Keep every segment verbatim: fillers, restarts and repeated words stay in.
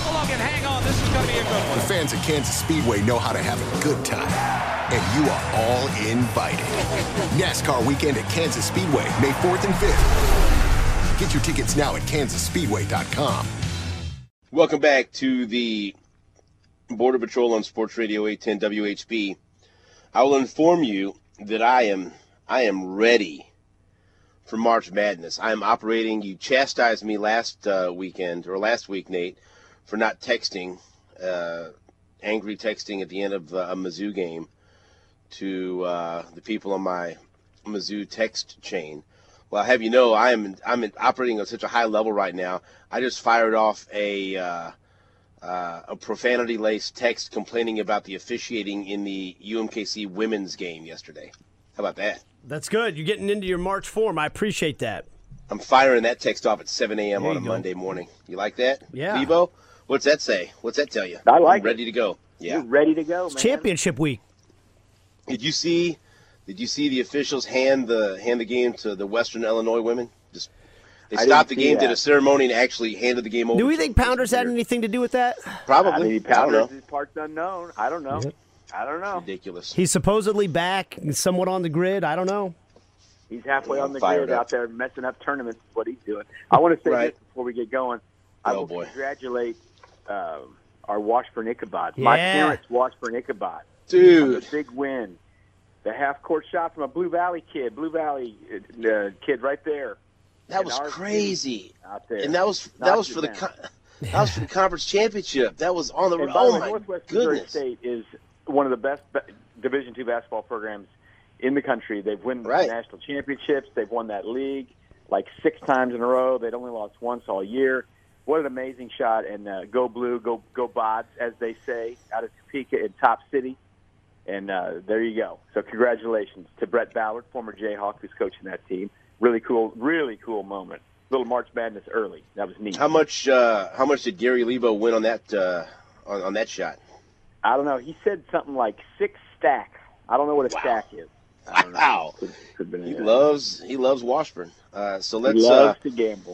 along and hang on. This is going to be a good one. The fans at Kansas Speedway know how to have a good time. And you are all invited. NASCAR weekend at Kansas Speedway, May fourth and fifth. Get your tickets now at kansas speedway dot com. Welcome back to the Border Patrol on Sports Radio eight ten W H B. I will inform you that I am I am ready for March Madness. I am operating. You chastised me last uh, weekend or last week, Nate, for not texting, uh, angry texting at the end of uh, a Mizzou game to uh, the people on my Mizzou text chain. Well, I have you know, I am I'm operating on such a high level right now. I just fired off a uh, uh, a profanity-laced text complaining about the officiating in the U M K C women's game yesterday. How about that? That's good. You're getting into your March form. I appreciate that. I'm firing that text off at seven a.m. There on a you go. Monday morning. You like that? Yeah. Bebo, what's that say? What's that tell you? I like I'm ready it. to go. Yeah. You're ready to go, man. Championship week. Did you see? Did you see the officials hand the hand the game to the Western Illinois women? Just they I stopped the didn't see game, did that. a ceremony, and actually handed the game over. Do we to think them. Pounders had anything to do with that? Probably. I mean, I don't Pounders know. is parts unknown. I don't know. Yep. I don't know. Ridiculous. He's supposedly back, and somewhat on the grid. I don't know. He's halfway Yeah, on the fired grid up. out there messing up tournaments. Is what he's doing. I want to say Right. this before we get going. I Oh, will boy. congratulate uh, our Washburn Ichabod. My Yeah. parents, Washburn Ichabod. On Dude. the big win. The half-court shot from a Blue Valley kid. Blue Valley uh, kid right there. That in was our crazy. city Out there. And that was that Knocked was it for the down. con- that was for the conference championship. That was on the And by oh the way, my Northwest Missouri goodness. State is one of the best ba- Division two basketball programs in the country. They've won Right. national championships. They've won that league like six times in a row. They'd only lost once all year. What an amazing shot! And uh, go blue, go go Bods, as they say out of Topeka in Top City. And uh, there you go. So congratulations to Brett Ballard, former Jayhawk, who's coaching that team. Really cool, really cool moment. Little March Madness early. That was neat. How much uh, how much did Gary Lebo win on that uh, on, on that shot? I don't know. He said something like six stacks. I don't know what a stack is. I don't know. Wow. Could, could have been He anything. loves he loves Washburn. Uh, so He let's uh, loves to gamble.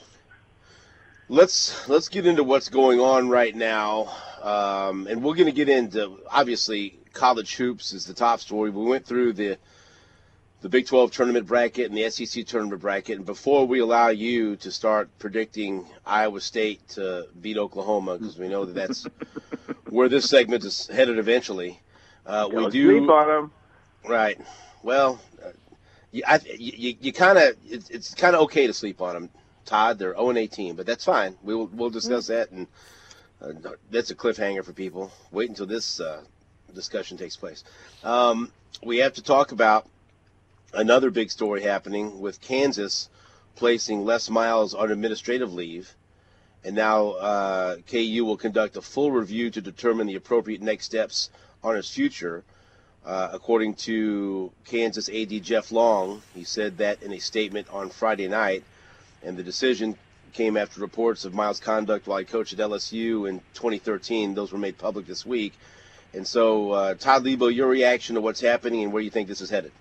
let's let's get into what's going on right now, um, and we're going to get into obviously college hoops is the top story. We went through the the Big twelve tournament bracket and the S E C tournament bracket, and before we allow you to start predicting Iowa State to beat Oklahoma, because we know that that's where this segment is headed eventually, uh, we Don't do sleep on him. right. Well, uh, you, I, you, you kind of it's, it's kind of okay to sleep on them, Todd. They're oh and eighteen, but that's fine. We will we'll discuss that, and uh, that's a cliffhanger for people. Wait until this uh, discussion takes place. Um, we have to talk about another big story happening with Kansas placing Les Miles on administrative leave, and now uh, K U will conduct a full review to determine the appropriate next steps on his future. Uh, according to Kansas A D Jeff Long, he said that in a statement on Friday night, and the decision came after reports of Miles' conduct while he coached at L S U in twenty thirteen. Those were made public this week. And so, uh, Todd Lebo, your reaction to what's happening and where you think this is headed?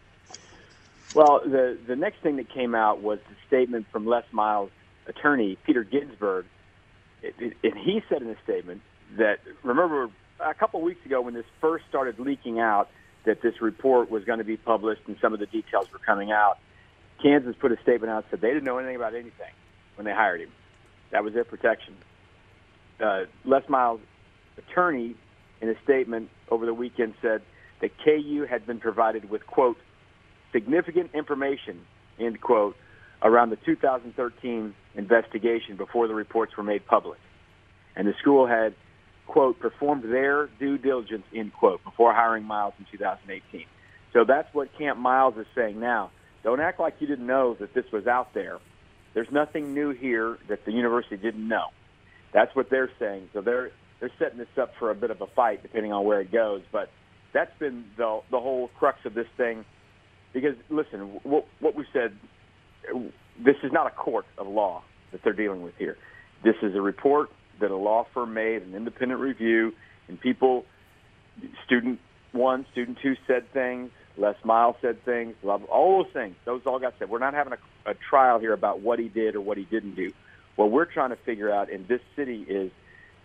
Well, the the next thing that came out was the statement from Les Miles' attorney, Peter Ginsburg. It, it, and he said in a statement that, remember, a couple of weeks ago when this first started leaking out that this report was going to be published and some of the details were coming out, Kansas put a statement out and said they didn't know anything about anything when they hired him. That was their protection. Uh, Les Miles' attorney, in a statement over the weekend, said that K U had been provided with, quote, significant information, end quote, around the two thousand thirteen investigation before the reports were made public. And the school had, quote, performed their due diligence, end quote, before hiring Miles in two thousand eighteen. So that's what Camp Miles is saying now. Don't act like you didn't know that this was out there. There's nothing new here that the university didn't know. That's what they're saying. So they're they're setting this up for a bit of a fight, depending on where it goes. But that's been the the whole crux of this thing. Because, listen, what, what we said, this is not a court of law that they're dealing with here. This is a report that a law firm made, an independent review, and people, student one, student two said things, Les Miles said things, all those things, those all got said. We're not having a, a trial here about what he did or what he didn't do. What we're trying to figure out in this city is,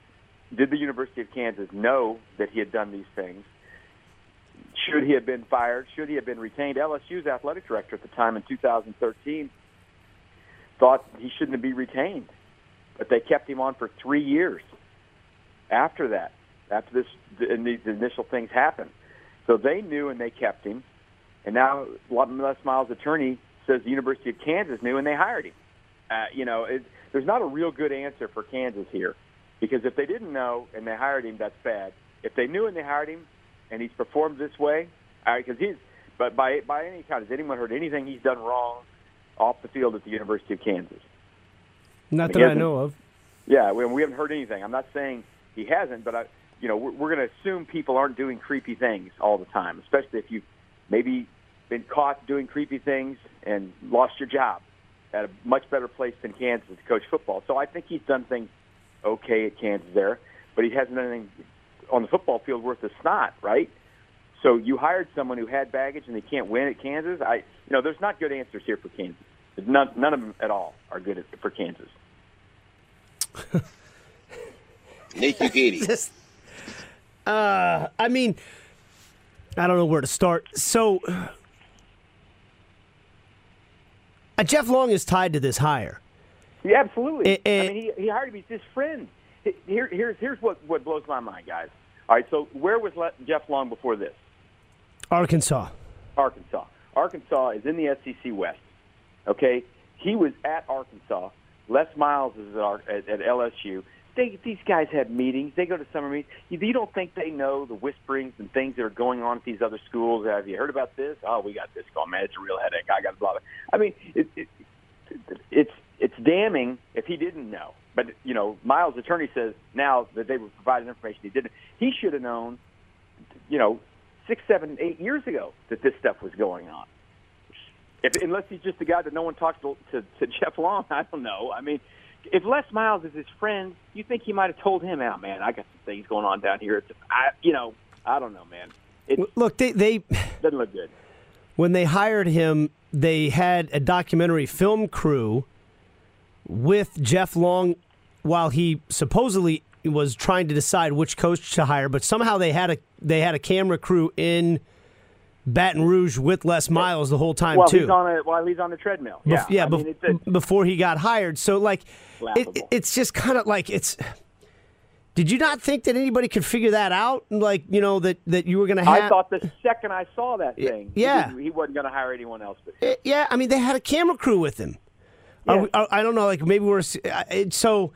did the University of Kansas know that he had done these things? Should he have been fired? Should he have been retained? L S U's athletic director at the time in two thousand thirteen thought he shouldn't be retained, but they kept him on for three years after that, after this, and these initial things happened. So they knew and they kept him, and now Les Miles' attorney says the University of Kansas knew and they hired him. Uh, you know, it, there's not a real good answer for Kansas here, because if they didn't know and they hired him, that's bad. If they knew and they hired him, and he's performed this way, because he's, but by by any count, has anyone heard anything he's done wrong off the field at the University of Kansas? Not that I know of. Yeah, we, we haven't heard anything. I'm not saying he hasn't, but I, you know, we're, we're going to assume people aren't doing creepy things all the time, especially if you've maybe been caught doing creepy things and lost your job at a much better place than Kansas to coach football. So I think he's done things okay at Kansas there, but he hasn't done anything on the football field worth a snot, right? So you hired someone who had baggage and they can't win at Kansas. I, you know, there's not good answers here for Kansas. None, none of them at all are good at, for Kansas. Nate Ugady. uh, I mean, I don't know where to start. So, uh, Jeff Long is tied to this hire. Yeah, absolutely. It, it, I mean, he, he hired him. He's his friend. Here, here's here's what, what blows my mind, guys. All right, so where was Jeff Long before this? Arkansas. Arkansas. Arkansas is in the S E C West. Okay, he was at Arkansas. Les Miles is at, our, at, at L S U. They, these guys have meetings. They go to summer meetings. You, you don't think they know the whisperings and things that are going on at these other schools? Have you heard about this? Oh, we got this going, man. It's a real headache. I got blah blah. I mean, it, it, it, it's it's damning if he didn't know. But, you know, Miles' attorney says now that they were providing information he didn't. He should have known, you know, six, seven, eight years ago that this stuff was going on. If, unless he's just the guy that no one talks to, to, to Jeff Long, I don't know. I mean, if Les Miles is his friend, you think he might have told him, "Oh, man, I got some things going on down here." It's, I, you know, I don't know, man. It Look, they, they doesn't look good. When they hired him, they had a documentary film crew with Jeff Long while he supposedly was trying to decide which coach to hire, but somehow they had a they had a camera crew in Baton Rouge with Les Miles the whole time well, too. He's on a, while he's on the treadmill. Yeah, Bef- yeah. I Bef- mean, it's a, before he got hired, so like, it, laughable. it's just kind of like it's. Did you not think that anybody could figure that out? Like, you know, that, that you were going to have. I thought the second I saw that thing, yeah, he, he wasn't going to hire anyone else. But It- yeah, I mean, they had a camera crew with him. Yeah. Are we, are, I don't know, like maybe we're it's so.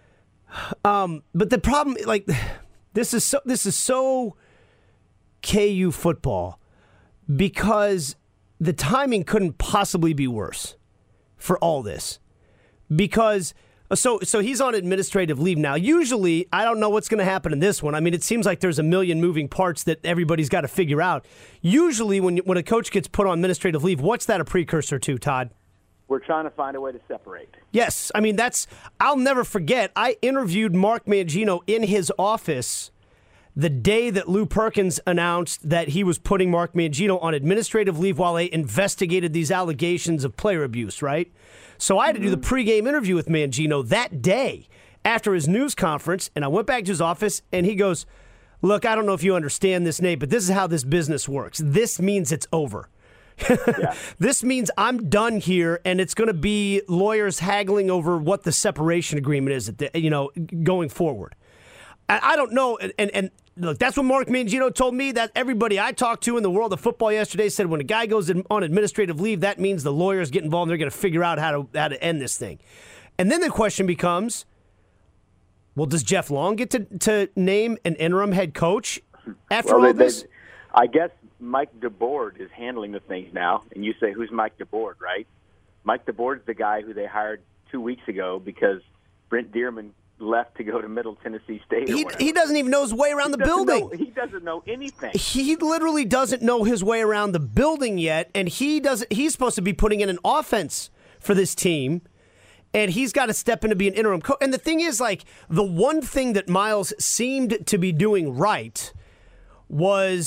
Um, but the problem, like, this is so this is so K U football because the timing couldn't possibly be worse for all this. Because so so he's on administrative leave now. Usually, I don't know what's going to happen in this one. I mean, it seems like there's a million moving parts that everybody's got to figure out. Usually, when when a coach gets put on administrative leave, what's that a precursor to, Todd? we're trying to find a way to separate. Yes. I mean, that's, I'll never forget, I interviewed Mark Mangino in his office the day that Lou Perkins announced that he was putting Mark Mangino on administrative leave while they investigated these allegations of player abuse, right? So I had to do the pregame interview with Mangino that day after his news conference, and I went back to his office, and he goes, look, I don't know if you understand this, Nate, but this is how this business works. This means it's over. Yeah. This means I'm done here, and it's going to be lawyers haggling over what the separation agreement is, at the, you know, going forward. I, I don't know, and, and, and look, that's what Mark Mangino told me. That everybody I talked to in the world of football yesterday said when a guy goes on administrative leave, that means the lawyers get involved and they're going to figure out how to how to end this thing. And then the question becomes, well, does Jeff Long get to, to name an interim head coach after well, all they, this? They, I guess Mike DeBoard is handling the things now, and you say, who's Mike DeBoard, right? Mike DeBoard's the guy who they hired two weeks ago because Brent Dearman left to go to Middle Tennessee State. He, he doesn't even know his way around he the building. Know, he doesn't know anything. He literally doesn't know his way around the building yet, and he doesn't. He's supposed to be putting in an offense for this team, and he's got to step in to be an interim coach. And the thing is, like, the one thing that Miles seemed to be doing right was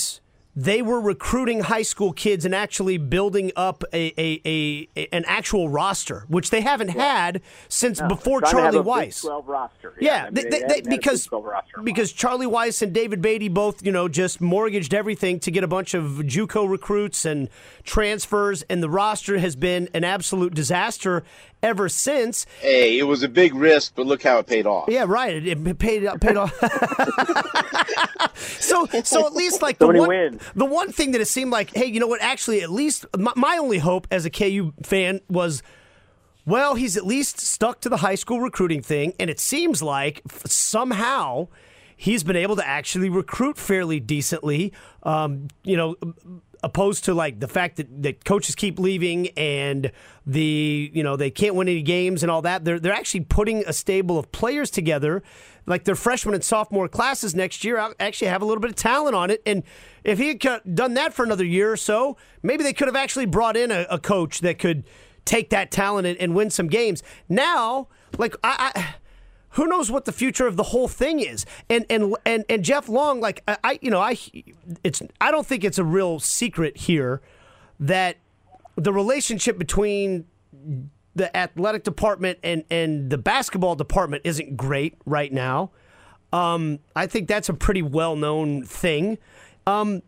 they were recruiting high school kids and actually building up a, a, a, a an actual roster, which they haven't yeah. had since no, before Charlie Charlie Big Weis. twelve roster. Yeah, yeah I mean, they, they, they, because because Charlie Weis and David Beatty both, you know, just mortgaged everything to get a bunch of JUCO recruits and transfers, and the roster has been an absolute disaster ever since. Hey, it was a big risk, but look how it paid off. Yeah, right. It, it paid paid off. so so at least like so the many one wins. the one thing that it seemed like, hey, you know what? Actually, at least my, my only hope as a K U fan was, well, he's at least stuck to the high school recruiting thing, and it seems like somehow he's been able to actually recruit fairly decently. Um, you know. Opposed to like the fact that, that coaches keep leaving and the you know they can't win any games and all that, they're they're actually putting a stable of players together, like their freshman and sophomore classes next year. I'll actually have a little bit of talent on it, and if he had done that for another year or so, maybe they could have actually brought in a, a coach that could take that talent and, and win some games. Now, like I. I who knows what the future of the whole thing is? And and and, and Jeff Long, like I, you know, I, it's I don't think it's a real secret here that the relationship between the athletic department and and the basketball department isn't great right now. Um, I think that's a pretty well known thing. Um,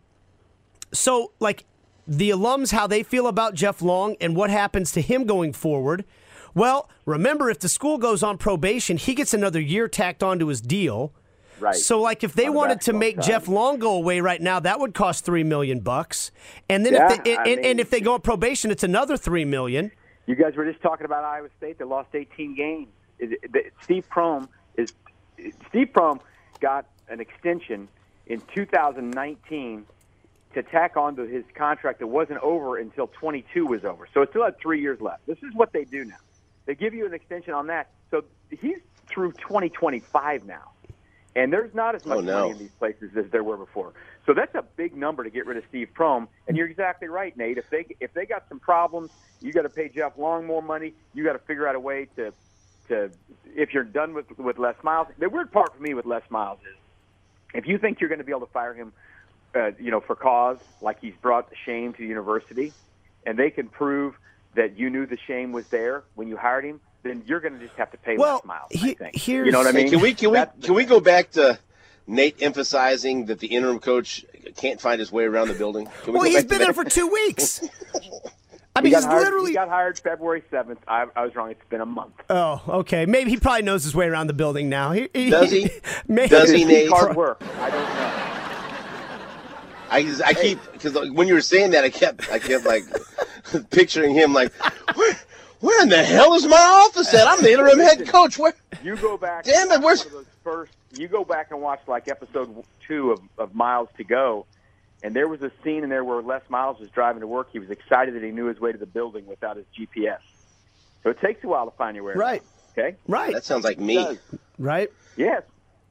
so like the alums, how they feel about Jeff Long and what happens to him going forward. Well, remember, if the school goes on probation, he gets another year tacked onto his deal. Right. So, like, if they on wanted to make side. Jeff Long go away right now, that would cost three million bucks. And then, yeah, if they, and, mean, and if they go on probation, it's another three million. You guys were just talking about Iowa State. They lost eighteen games. It, it, Steve Prohm is Steve Prohm got an extension in two thousand nineteen to tack onto his contract that wasn't over until twenty-two was over. So it still had three years left. This is what they do now. They give you an extension on that. So he's through twenty twenty-five now. And there's not as much oh, no. money in these places as there were before. So that's a big number to get rid of Steve Prohm. And you're exactly right, Nate. If they if they got some problems, you got to pay Jeff Long more money. You got to figure out a way to to if you're done with with Les Miles. The weird part for me with Les Miles is if you think you're going to be able to fire him, uh, you know, for cause, like he's brought shame to the university, and they can prove that you knew the shame was there when you hired him, then you're going to just have to pay well, Les Miles, he, I think. Here's, you know what I mean? Can we can we That's can we go back to Nate emphasizing that the interim coach can't find his way around the building? Can we well, go he's back been to there that? for two weeks. I he mean, got he's hired, literally. He got hired February seventh. I, I was wrong. It's been a month. Oh, okay. Maybe he probably knows his way around the building now. He, he, Does he? Maybe. Does he, Nate? Hard work. I don't know. I, I keep because when you were saying that, I kept I kept like picturing him like, where, where in the hell is my office at? I'm the interim head coach. Where? You go back. Damn it! Where's those first? You go back and watch like episode two of, of Miles to Go, and there was a scene in there where Les Miles was driving to work. He was excited that he knew his way to the building without his G P S. So it takes a while to find your way. Right. Around, okay. Right. that sounds like me. Right. Yes.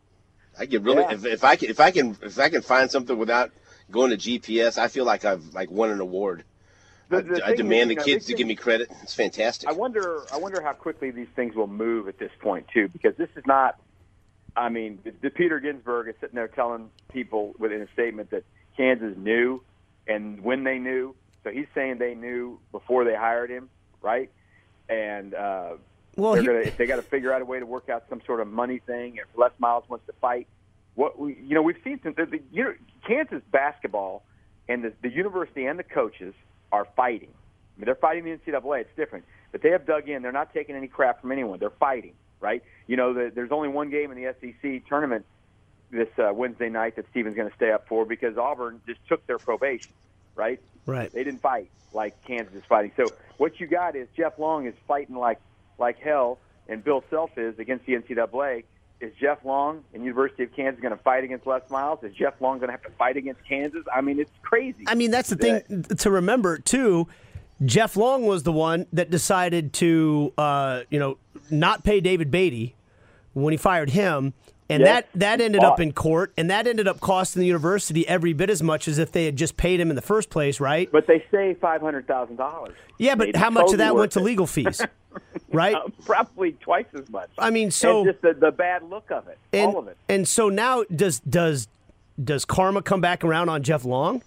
I get really Yeah. if, if I can if I can if I can find something without going to G P S, I feel like I've like won an award. The, the I, I thing demand is, the you know, kids these to give me credit. It's fantastic. I wonder. I wonder how quickly these things will move at this point too, because this is not. I mean, the, the Peter Ginsburg is sitting there telling people within a statement that Kansas knew, and when they knew. So he's saying they knew before they hired him, right? And uh, Well, they're he- gonna, if they got to figure out a way to work out some sort of money thing, if Les Miles wants to fight, what we, you know, we've seen some. The, the, you know, Kansas basketball and the, the university and the coaches are fighting. I mean, they're fighting the N C double A. It's different, but they have dug in. They're not taking any crap from anyone. They're fighting, right? You know, the, there's only one game in the S E C tournament this uh, Wednesday night that Stephen's going to stay up for because Auburn just took their probation, right? Right. They didn't fight like Kansas is fighting. So what you got is Jeff Long is fighting like like hell, and Bill Self is against the N C double A. Is Jeff Long and University of Kansas going to fight against Les Miles? Is Jeff Long going to have to fight against Kansas? I mean, it's crazy. I mean, that's the thing to remember, too. Jeff Long was the one that decided to, uh, you know, not pay David Beatty when he fired him. And Yes. that, that ended up in court, and that ended up costing the university every bit as much as if they had just paid him in the first place, right? But they saved five hundred thousand dollars. Yeah, but how much of that went to legal fees, right? Uh, probably twice as much. I mean, so and just the, the bad look of it, and, all of it. And so now does does does karma come back around on Jeff Long?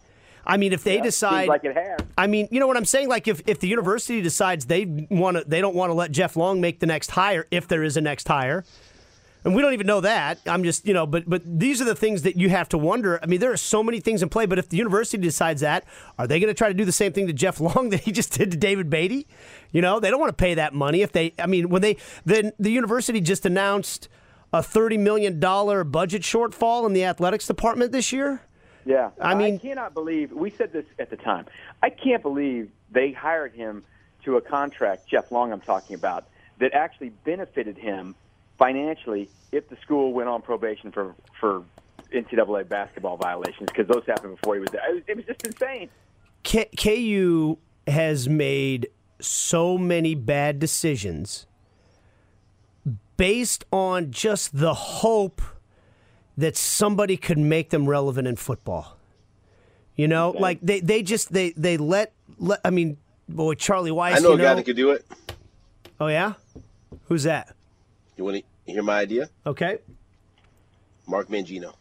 I mean, if they Yeah, decide, seems like it has. I mean, you know what I'm saying? Like, if, if the university decides they want to, they don't want to let Jeff Long make the next hire, if there is a next hire, and we don't even know that. I'm just, you know, but but these are the things that you have to wonder. I mean, there are so many things in play. But if the university decides that, are they going to try to do the same thing to Jeff Long that he just did to David Beatty? You know, they don't want to pay that money. If they, I mean, when they, then the university just announced a thirty million dollars budget shortfall in the athletics department this year. Yeah, I mean, I cannot believe we said this at the time. I can't believe they hired him to a contract, Jeff Long, I'm talking about, that actually benefited him financially if the school went on probation for for N C double A basketball violations, because those happened before he was there. It was, it was just insane. K- KU has made so many bad decisions based on just the hope that somebody could make them relevant in football. You know, Okay. like they, they just they they let, let I mean, boy, Charlie Weiss. I know you a guy that could do it. Oh yeah, who's that? You want to hear my idea? Okay, Mark Mangino.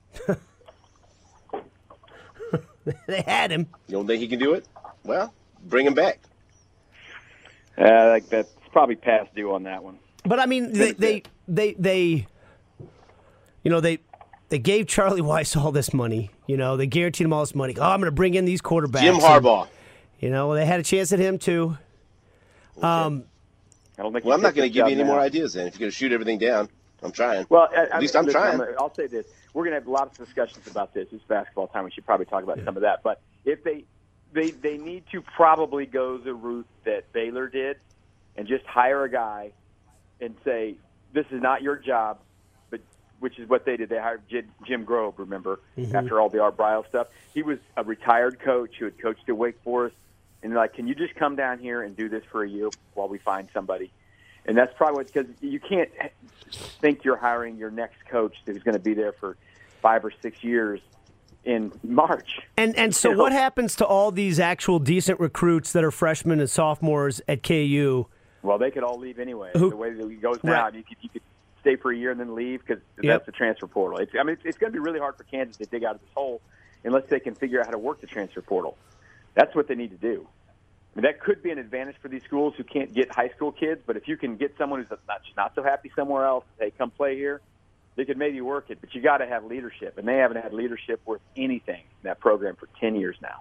they had him. You don't think he can do it? Well, bring him back. Uh, like that's probably past due on that one. But I mean, they they they, they you know they they gave Charlie Weiss all this money. You know, they guaranteed him all this money. Oh, I'm going to bring in these quarterbacks. Jim Harbaugh. And, you know, they had a chance at him too. Um, I don't think. Well, I'm he not took going to his give job you any now. more ideas then. If you're going to shoot everything down, I'm trying. Well, I, At least I'm listen, trying. I'm- I'll say this: we're going to have a lot of discussions about this. It's basketball time. We should probably talk about some of that. But if they, they, they need to probably go the route that Baylor did, and just hire a guy, and say, "This is not your job," but which is what they did. They hired Jim, Jim Grove. Remember, after all the Art Briles stuff, he was a retired coach who had coached at Wake Forest, and they're like, "Can you just come down here and do this for a year while we find somebody?" And that's probably because you can't think you're hiring your next coach who's going to be there for five or six years in March. and and so You know? what happens to all these actual decent recruits that are freshmen and sophomores at K U? Well, they could all leave anyway. Who- The way that it goes now, Right. you could you could stay for a year and then leave because Yep. that's the transfer portal. It's, I mean, it's, it's going to be really hard for Kansas to dig out of this hole unless they can figure out how to work the transfer portal. That's what they need to do. I mean, that could be an advantage for these schools who can't get high school kids, but if you can get someone who's not not so happy somewhere else, hey, come play here, they could maybe work it. But you got to have leadership, and they haven't had leadership worth anything in that program for ten years now.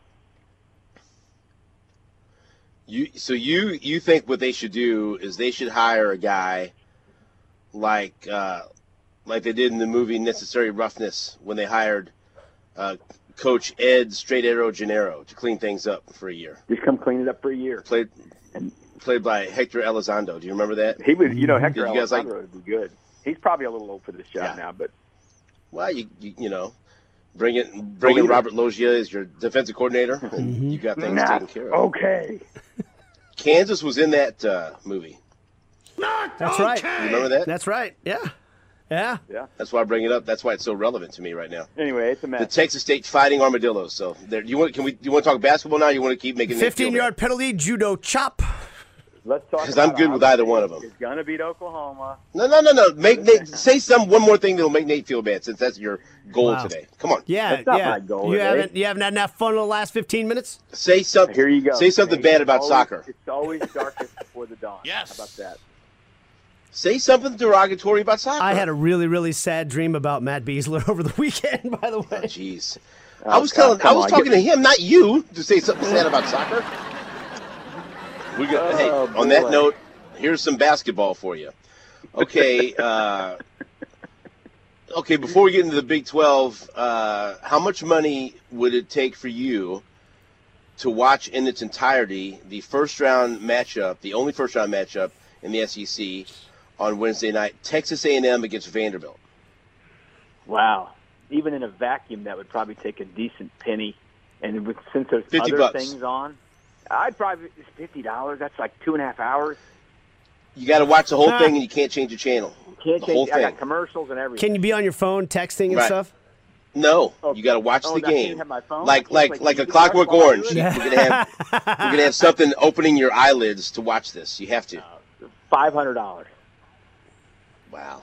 You so you you think what they should do is they should hire a guy like uh, like they did in the movie Necessary Roughness when they hired uh, Coach Ed Straight Arrow Gennaro to clean things up for a year. Just come clean it up for a year. Played played by Hector Elizondo. Do you remember that? He would, you know, Hector Did you guys like- Alessandro would be good. He's probably a little old for this job Yeah. now, but Well, you you, you know, bring it bring in leader. Robert Loggia as your defensive coordinator, and you got things Nah, taken care of. okay. Kansas was in that uh, movie. That's right. You remember that? That's right. Yeah, yeah. Yeah. That's why I bring it up. That's why it's so relevant to me right now. Anyway, it's a The mess. Texas State Fighting Armadillos. So, there, you want? Can we? You want to talk basketball now? Or you want to keep making Fifteen-yard penalty, judo chop. Let's talk. 'Cause I'm about good how with either one of them. It's gonna beat Oklahoma. No, no, no, no. Make Nate say some one more thing that'll make Nate feel bad, since that's your goal Wow. today. Come on, Yeah, That's not yeah. my goal you today. haven't you haven't had enough fun in the last fifteen minutes. say something. Here you go. Say something Hey, bad about it's always- soccer. It's always darkest before the dawn. Yes. How about that? Say something derogatory about soccer. I had a really really sad dream about Matt Beasler over the weekend. By the way, Jeez. Oh, I was God, telling. I come was on, talking get- to him, not you, to say something sad about soccer. We got. Oh, hey, on that boy. note, here's some basketball for you. Okay. Uh, okay. Before we get into the Big twelve, uh, how much money would it take for you to watch in its entirety the first round matchup, the only first round matchup in the S E C on Wednesday night, Texas A and M against Vanderbilt? Wow. Even in a vacuum, that would probably take a decent penny. And with, since there's fifty other bucks. things on, I'd probably fifty dollars. That's like two and a half hours. You got to watch the whole Ah. thing, and you can't change the channel. Can't The change. whole I got thing. commercials and everything. can you be on your phone texting and Right. stuff? No, Oh, you got to watch oh, the I can't game. have my phone? I Like can't like play like a T V Clockwork while I do Orange. it? You're gonna have you're gonna have something opening your eyelids to watch this. You have to. Five hundred dollars. Wow,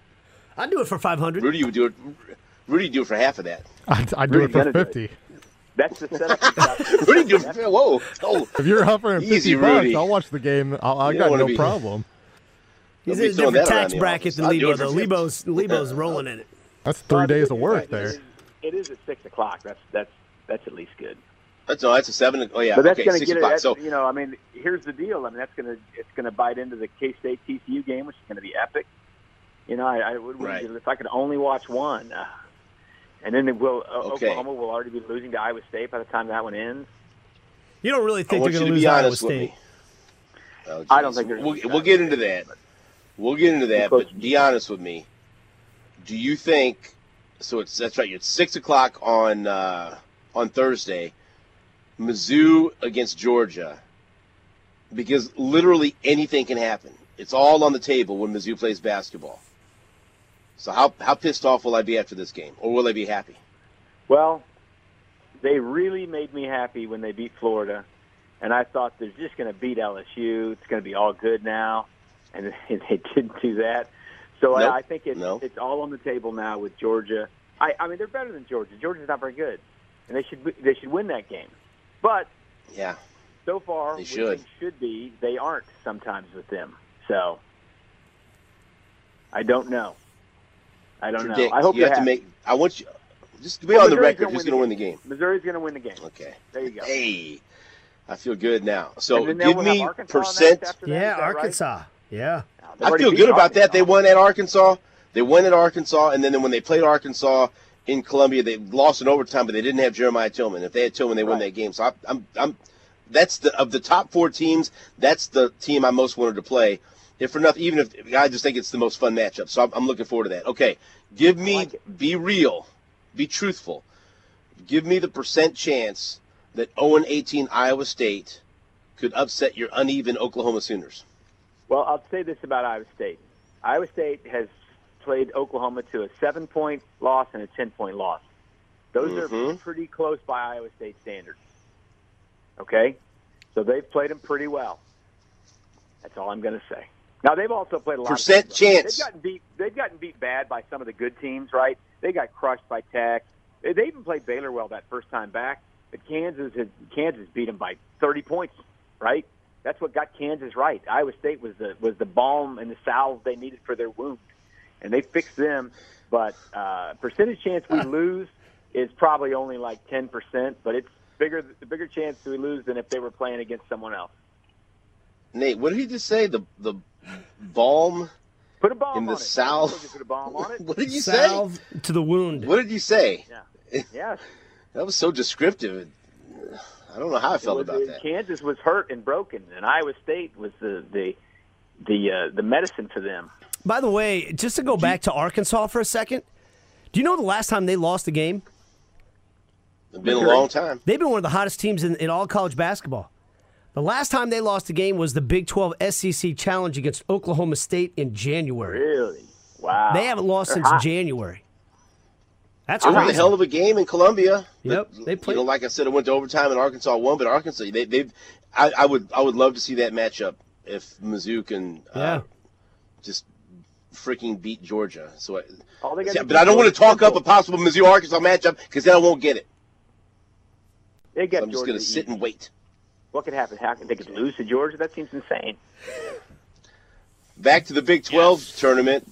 I'd do it for five hundred. Rudy would do it. Rudy would do it for half of that. I'd, I'd do Really it for gonna do it. fifty. That's the setup. Rudy, do- whoa, oh, If you're offering fifty Easy, bucks, Rudy. I'll watch the game. I'll, I You got don't wanna no be- problem. He's Don't in be a throwing different that around tax the bracket office. than I'll do Lebo, it for though. fifty. Lebo's, Lebo's rolling in it. That's three Well, the days good of news work is there. It is at six o'clock. That's that's that's at least good. That's no, that's a seven. Oh yeah, But that's okay, going to six get it. o'clock. That's, So you know, I mean, here's the deal. I mean, that's going to it's going to bite into the K-State T C U game, which is going to be epic. You know, I, I would Right. if I could only watch one, uh, and then it will uh, Okay. Oklahoma will already be losing to Iowa State by the time that one ends. You don't really I think want they're you going to to be lose Iowa honest with State? me. Oh, I don't geez. think they're We'll, gonna we'll get into that. We'll get into that, close. but be honest with me. Do you think? So it's that's right. It's six o'clock on uh, on Thursday. Mizzou against Georgia, because literally anything can happen. It's all on the table when Mizzou plays basketball. So how how pissed off will I be after this game, or will I be happy? Well, they really made me happy when they beat Florida, and I thought they're just going to beat L S U. It's going to be all good now, and they didn't do that. So Nope. I, I think it's No. it's all on the table now with Georgia. I, I mean, they're better than Georgia. Georgia's not very good, and they should they should win that game. But Yeah. so far, They we should. think should be. They aren't sometimes with them. So I don't know. I don't Predict. know. I hope you they're have to happy. make. I want you just to be Well, on the Missouri's record. gonna Who's win going to the win the game? Missouri's going to win the game. Okay. There you go. Hey, I feel good now. So And then give we'll have me Arkansas next percent. after that, Yeah, is that right? Arkansas. Yeah. They've I already feel beat good about that. They Arkansas. won at Arkansas. They won at Arkansas, and then, then when they played Arkansas in Columbia, they lost in overtime, but they didn't have Jeremiah Tillman. If they had Tillman, they win Right. that game. So I, I'm, I'm, that's the of the top four teams. That's the team I most wanted to play. If for nothing, even if I just think it's the most fun matchup. So I'm, I'm looking forward to that. Okay, give me, like it. be real, be truthful. Give me the percent chance that oh and eighteen Iowa State could upset your uneven Oklahoma Sooners. Well, I'll say this about Iowa State. Iowa State has played Oklahoma to a seven-point loss and a ten-point loss. Those are Mhm. pretty close by Iowa State standards. Okay? So they've played them pretty well. That's all I'm going to say. Now, they've also played a lot Percent of teams. chance. They've gotten beat. They've gotten beat bad by some of the good teams, right? They got crushed by Tech. They they even played Baylor well that first time back. But Kansas had, Kansas beat them by thirty points, right? That's what got Kansas right. Iowa State was the was the balm and the salve they needed for their wound, and they fixed them. But uh, percentage chance we lose is probably only like ten percent, but it's bigger the bigger chance we lose than if they were playing against someone else. Nate, what did he just say? The the balm Put a bomb in the on it. salve. Told you to Put a bomb on it. What did you Salve to the wound. say? What did you say? Yeah. Yes. That was so descriptive. I don't know how I felt It was- about that. Kansas was hurt and broken, and Iowa State was the the the uh, the medicine for them. By the way, just to go back to Arkansas for a second, do you know the last time they lost a game? It's been a long time. They've been one of the hottest teams in, in all college basketball. The last time they lost a game was the Big twelve S E C Challenge against Oklahoma State in January. Really? Wow. They haven't lost They're since hot. January. That's It was crazy. a hell of a game in Columbia. Yep, But, they played- You know, like I said, it went to overtime and Arkansas won, but Arkansas, they, they've. I, I would, I would love to see that matchup if Mizzou can uh, Yeah. just freaking beat Georgia. So, I, All they gotta See, do but is I don't want to go talk up a simple. possible Mizzou Arkansas matchup because then I won't get it. They So get I'm just Georgia going to sit easy. and wait. What could happen? How they could lose to Georgia? That seems insane. Back to the Big twelve tournament.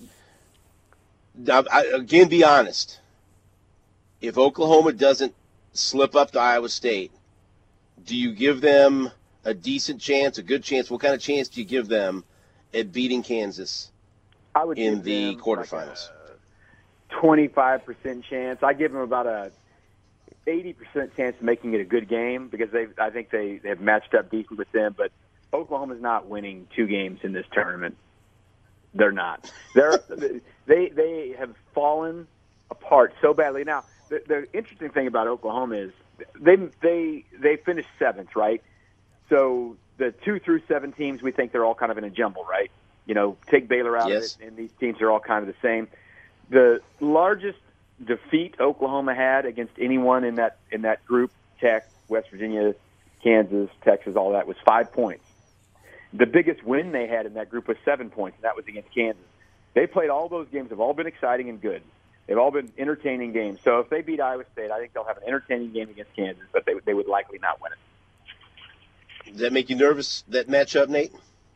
I, I, again, be honest. If Oklahoma doesn't slip up to Iowa State, do you give them a decent chance, a good chance? What kind of chance do you give them at beating Kansas I would in give the them quarterfinals? Like twenty-five percent chance. I give them about a eighty percent chance of making it a good game because they, I think they they have matched up decent with them. But Oklahoma's not winning two games in this tournament. They're not. They're they they have fallen apart so badly. Now, the, the interesting thing about Oklahoma is they they they finished seventh, right? So the two through seven teams, we think they're all kind of in a jumble, right? You know, take Baylor out Yes. of it, and these teams are all kind of the same. The largest defeat Oklahoma had against anyone in that in that group, Tech, West Virginia, Kansas, Texas, all that, was five points. The biggest win they had in that group was seven points, and that was against Kansas. They played all those games, have all been exciting and good. They've all been entertaining games. So if they beat Iowa State, I think they'll have an entertaining game against Kansas, but they they would likely not win it. Does that make you nervous, that matchup, Nate?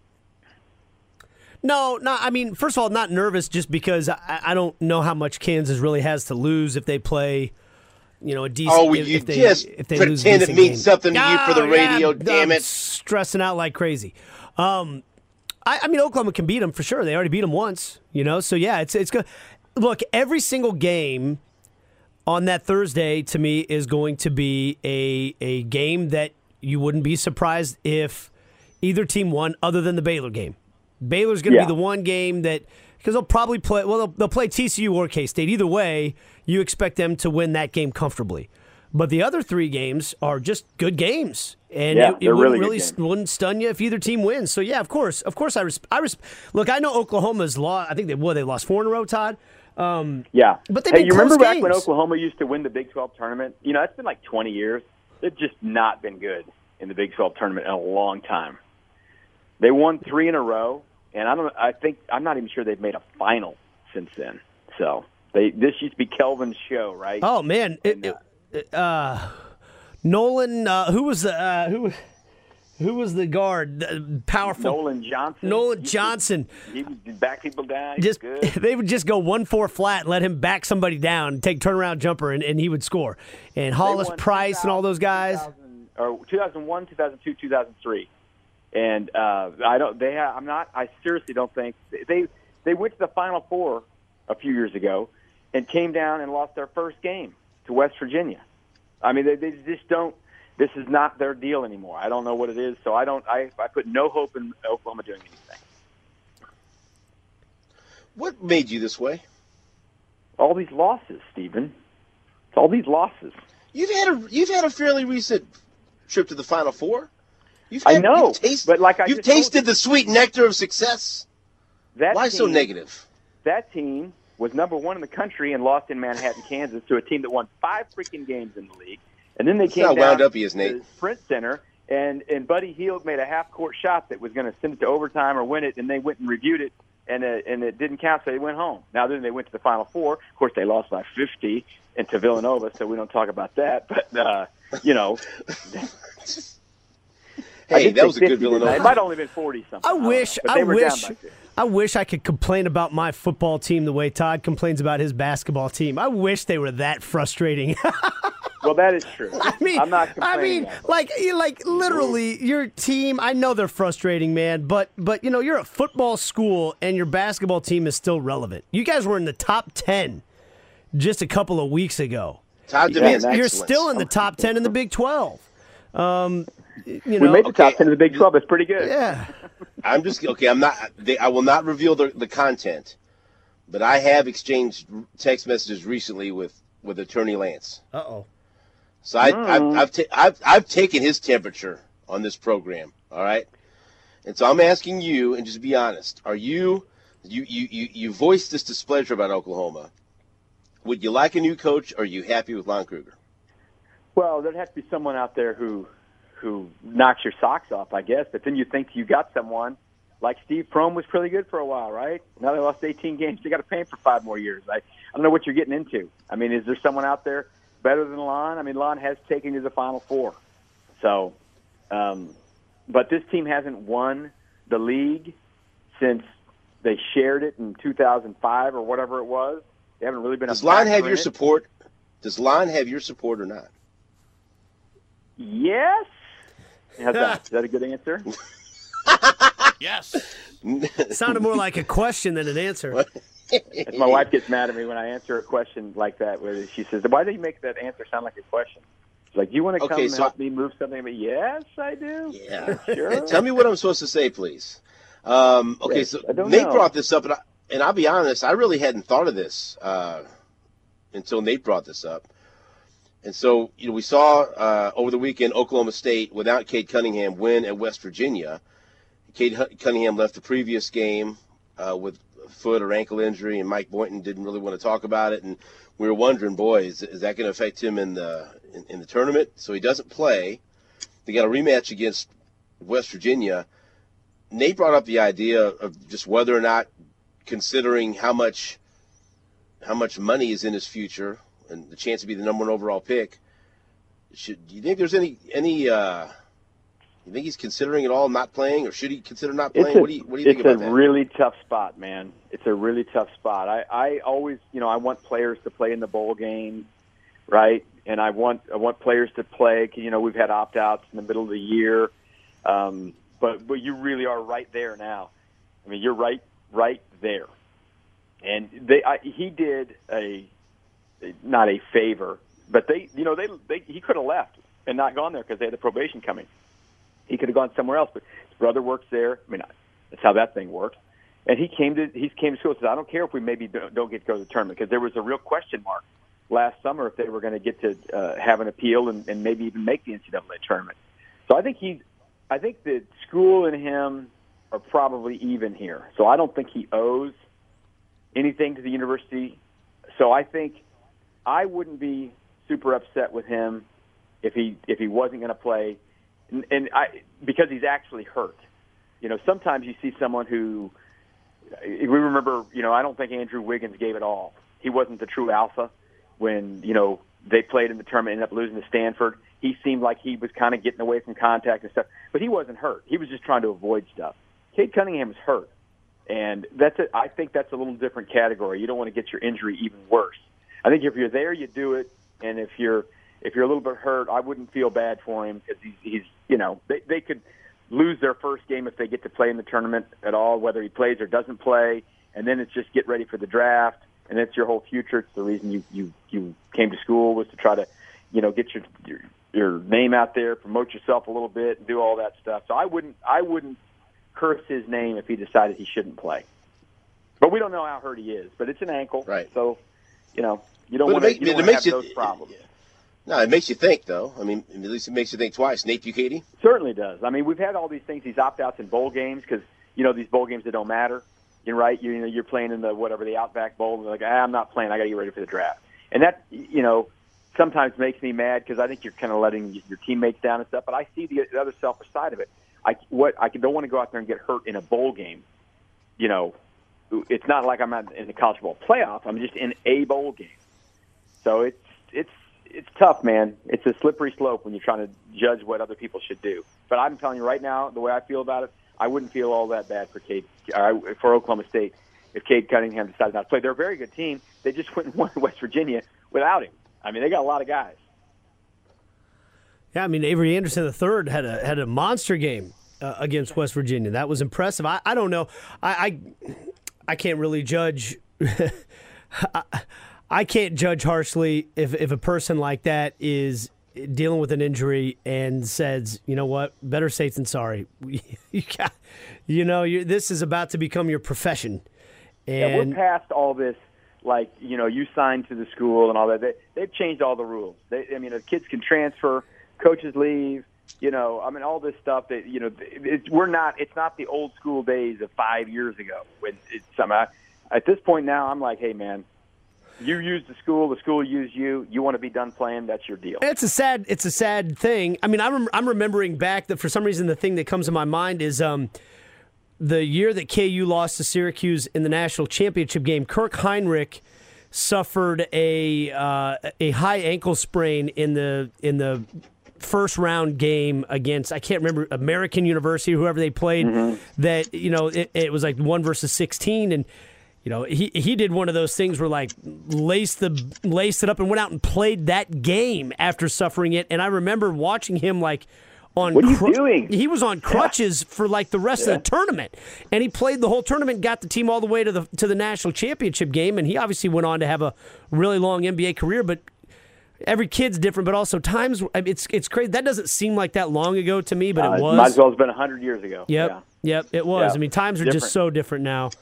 No, no. I mean, first of all, not nervous just because I, I don't know how much Kansas really has to lose if they play, you know, a decent. Oh, if, you if they, just if they pretend lose a it decent means game. something to you for the Oh, radio. yeah, damn I'm it! stressing out like crazy. Um, I, I mean, Oklahoma can beat them for sure. They already beat them once, you know. So yeah, it's it's good. Look, every single game on that Thursday to me is going to be a a game that you wouldn't be surprised if either team won, other than the Baylor game. Baylor's going to Yeah. be the one game that, because they'll probably play, well, they'll, they'll play T C U or K-State. Either way, you expect them to win that game comfortably. But the other three games are just good games. And Yeah, it, it they're wouldn't really good really games. wouldn't stun you if either team wins. So, yeah, of course. Of course, I, res- I res- look, I know Oklahoma's lost. I think they, well, they lost four in a row, Todd. Um, Yeah. But they've hey, been you remember close back when games. Oklahoma used to win the Big twelve tournament? You know, it's been like twenty years. They've just not been good in the Big twelve tournament in a long time. They won three in a row, and I don't. I think I'm not even sure they've made a final since then. So they this used to be Kelvin's show, right? Oh, man. It, And, it, uh, Nolan, uh, who was the uh, who who was the guard? The powerful Nolan Johnson. Nolan He could- Johnson. He would back people down. He Just was good. they would just go one four flat, let him back somebody down, take turnaround jumper, and, and he would score. And Hollis They won Price and all those guys. two thousand or two thousand one, two thousand two, two thousand three, and uh, I don't. They have. I'm not. I seriously don't think they they went to the Final Four a few years ago and came down and lost their first game to West Virginia. I mean, they, they just don't. This is not their deal anymore. I don't know what it is, so I don't. I I put no hope in Oklahoma doing anything. What made you this way? All these losses, Stephen. It's all these losses. You've had a you've had a fairly recent trip to the Final Four. You've I had, know, you've taste- but like I you've just told tasted you- the sweet nectar of success. That Why team, so negative? That team was number one in the country and lost in Manhattan, Kansas, to a team that won five freaking games in the league. And then they That's came how down wound up he is, to Nate. the Sprint Center, and, and Buddy Hield made a half-court shot that was going to send it to overtime or win it, and they went and reviewed it, and, uh, and it didn't count, so they went home. Now, then they went to the Final Four. Of course, they lost by fifty and to Villanova, so we don't talk about that. But, uh, you know. I Hey, did that say was a good fifty, didn't I? Villanova. It might have only been forty-something. I don't wish, know, but I they were down wish, by fifty. I wish I could complain about my football team the way Todd complains about his basketball team. I wish they were that frustrating. Well, that is true. I mean, I'm not I complaining. mean, like, you- like literally, your team. I know they're frustrating, man, but but you know, you're a football school, and your basketball team is still relevant. You guys were in the top ten just a couple of weeks ago. Todd Yeah, demands and You're excellence. still in the top ten in the Big twelve. Um, you we know, made the okay. top ten of the Big twelve. That's pretty good. yeah. I'm just okay. I'm not. They, I will not reveal the, the content, but I have exchanged text messages recently with, with Attorney Lance. Uh oh. So I, I've I've, ta- I've I've taken his temperature on this program. All right, and so I'm asking you, and just be honest. Are you you you you, you voiced this displeasure about Oklahoma? Would you like a new coach? Or are you happy with Lon Kruger? Well, there'd have to be someone out there who who knocks your socks off, I guess. But then you think you got someone like Steve Prohm was pretty good for a while, right? Now they lost eighteen games. They got to pay him for five more years. I I don't know what you're getting into. I mean, is there someone out there better than Lon? I mean, Lon has taken you to the Final Four. So, um, but this team hasn't won the league since they shared it in two thousand five or whatever it was. They haven't really been Does a Lon factor have in your it. support? Does Lon have your support or not? Yes. How's that? Is that a good answer? Yes. It sounded more like a question than an answer. My wife gets mad at me when I answer a question like that, where she says, "Why do you make that answer sound like a question?" She's like, "You want to come Okay, and so- help me move something?" But yes, I do. Yeah. Sure. Tell me what I'm supposed to say, please. Um, okay, Yes, so I don't Nate know. brought this up, and, I, and I'll be honest, I really hadn't thought of this uh, until Nate brought this up. And so, you know, we saw uh, over the weekend Oklahoma State, without Cade Cunningham, win at West Virginia. Cade H- Cunningham left the previous game uh, with a foot or ankle injury, and Mike Boynton didn't really want to talk about it. And we were wondering, boy, is, is that going to affect him in the in, in the tournament? So he doesn't play. They got a rematch against West Virginia. Nate brought up the idea of just whether or not, considering how much how much money is in his future and the chance to be the number one overall pick, should do you think there's any any? Uh, you think he's considering at all not playing, or should he consider not playing? It's a, what do you what do you think about that? It's a really tough spot, man. It's a really tough spot. I, I always, you know, I want players to play in the bowl games, right? And I want I want players to play. You know, we've had opt-outs in the middle of the year, um, but but you really are right there now. I mean, you're right right there. And they I, he did a not a favor, but they you know they they he could have left and not gone there because they had the probation coming. He could have gone somewhere else, but his brother works there. I mean, that's how that thing works. And he came to he came to school and said, "I don't care if we maybe don't, don't get to go to the tournament," because there was a real question mark last summer if they were going to get to uh, have an appeal and, and maybe even make the N C double A tournament. So I think he, I think the school and him are probably even here. So I don't think he owes anything to the university. So I think I wouldn't be super upset with him if he if he wasn't going to play. And, and I, because he's actually hurt. You know, sometimes you see someone who, we remember, you know, I don't think Andrew Wiggins gave it all. He wasn't the true alpha when, you know, they played in the tournament and ended up losing to Stanford. He seemed like he was kind of getting away from contact and stuff, but he wasn't hurt. He was just trying to avoid stuff. Cade Cunningham was hurt, and that's a, I think that's a little different category. You don't want to get your injury even worse. I think if you're there, you do it, and if you're If you're a little bit hurt, I wouldn't feel bad for him because he's, he's, you know, they, they could lose their first game if they get to play in the tournament at all, whether he plays or doesn't play, and then it's just get ready for the draft, and it's your whole future. It's the reason you, you, you came to school was to try to, you know, get your, your your name out there, promote yourself a little bit, and do all that stuff. So I wouldn't I wouldn't curse his name if he decided he shouldn't play. But we don't know how hurt he is. But it's an ankle, right? So, you know, you don't but want to have you, those problems. Yeah. No, it makes you think, though. I mean, at least it makes you think twice. Nate Bukaty? Certainly does. I mean, we've had all these things, these opt-outs in bowl games, because, you know, these bowl games that don't matter. You're right. You, you know, you're playing in the, whatever, the Outback Bowl, and they're like, ah, I'm not playing. I got to get ready for the draft. And that, you know, sometimes makes me mad because I think you're kind of letting your teammates down and stuff, but I see the, the other selfish side of it. I, what, I don't want to go out there and get hurt in a bowl game. You know, it's not like I'm in the college football playoff. I'm just in a bowl game. So it's, it's, It's tough, man. It's a slippery slope when you're trying to judge what other people should do. But I'm telling you right now, the way I feel about it, I wouldn't feel all that bad for Cade, uh, for Oklahoma State if Cade Cunningham decided not to play. They're a very good team. They just went and won West Virginia without him. I mean, they got a lot of guys. Yeah, I mean, Avery Anderson the third had a had a monster game uh, against West Virginia. That was impressive. I, I don't know. I, I I can't really judge. I, I can't judge harshly if, if a person like that is dealing with an injury and says, you know what, better safe than sorry. you, got, you know, you're, this is about to become your profession. And yeah, we're past all this, like, you know, you signed to the school and all that. They, they've changed all the rules. They, I mean, the kids can transfer, coaches leave, you know, I mean, all this stuff that, you know, it's, we're not, it's not the old school days of five years ago. When it's some, at this point now, I'm like, hey, man, you use the school, the school used you. You want to be done playing, that's your deal. It's a sad, it's a sad thing. I mean, I'm I'm remembering back that for some reason the thing that comes to my mind is um, the year that K U lost to Syracuse in the national championship game. Kirk Heinrich suffered a uh, a high ankle sprain in the in the first round game against, I can't remember, American University, whoever they played. Mm-hmm. That you know it, it was like one versus sixteen and. You know, he he did one of those things where, like, laced, the, laced it up and went out and played that game after suffering it. And I remember watching him, like, on... What are you cr- doing? He was on crutches yeah. for, like, the rest yeah. of the tournament. And he played the whole tournament, got the team all the way to the to the national championship game. And he obviously went on to have a really long N B A career. But every kid's different. But also times... It's it's crazy. That doesn't seem like that long ago to me, but uh, it was. Might as well have been one hundred years ago. Yep. Yeah. Yep, it was. Yeah. I mean, times are different. just so different now.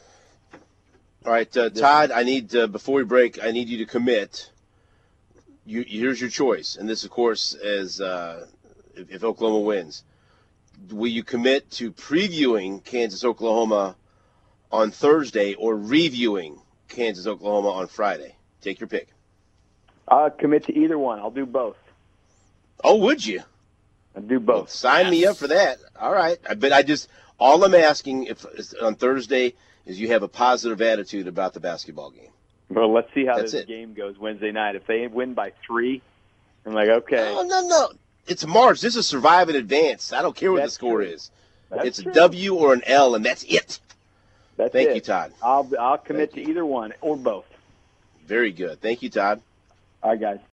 All right, uh, Todd, I need, uh, before we break, I need you to commit. You, here's your choice. And this, of course, is uh, if, if Oklahoma wins. Will you commit to previewing Kansas-Oklahoma on Thursday or reviewing Kansas-Oklahoma on Friday? Take your pick. I'll commit to either one. I'll do both. Oh, would you? I'll do both. Well, sign yes. me up for that. All right. But I just, all I'm asking if on Thursday – is you have a positive attitude about the basketball game. Well, let's see how That's this it. game goes Wednesday night. If they win by three, I'm like, okay. No, no, no. It's March. This is survive in advance. I don't care what That's the score true. is. That's it's true. a W or an L, and that's it. That's Thank it. you, Todd. I'll I'll commit Thank to either one or both. Very good. Thank you, Todd. All right, guys.